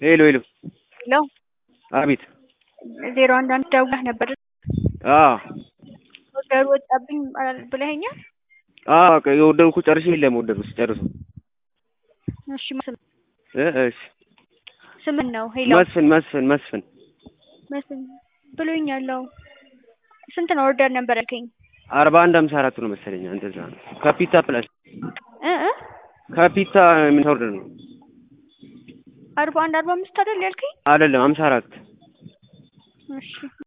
ሄሎ ሄሎ ሄሎ አቤት 011 ደውለህ ነበር? ኦርደር ወጣብኝ ብለኸኛል? የወደድኩ ጨርሼ የለም ወደድኩ ሲጨርሱ። እሺ እሺ ስምን ነው? ሄሎ መስፍን ብሎኛል። ስንት ነው ኦርደር ነበር ያልከኝ? 4154 ነው መሰለኝ። እንደዛ ነው። ከፒታ ፕላስ ከፒታ ምን ኦርደር ነው? 41 45 አይደል ያልከኝ? አይደለም 54። እሺ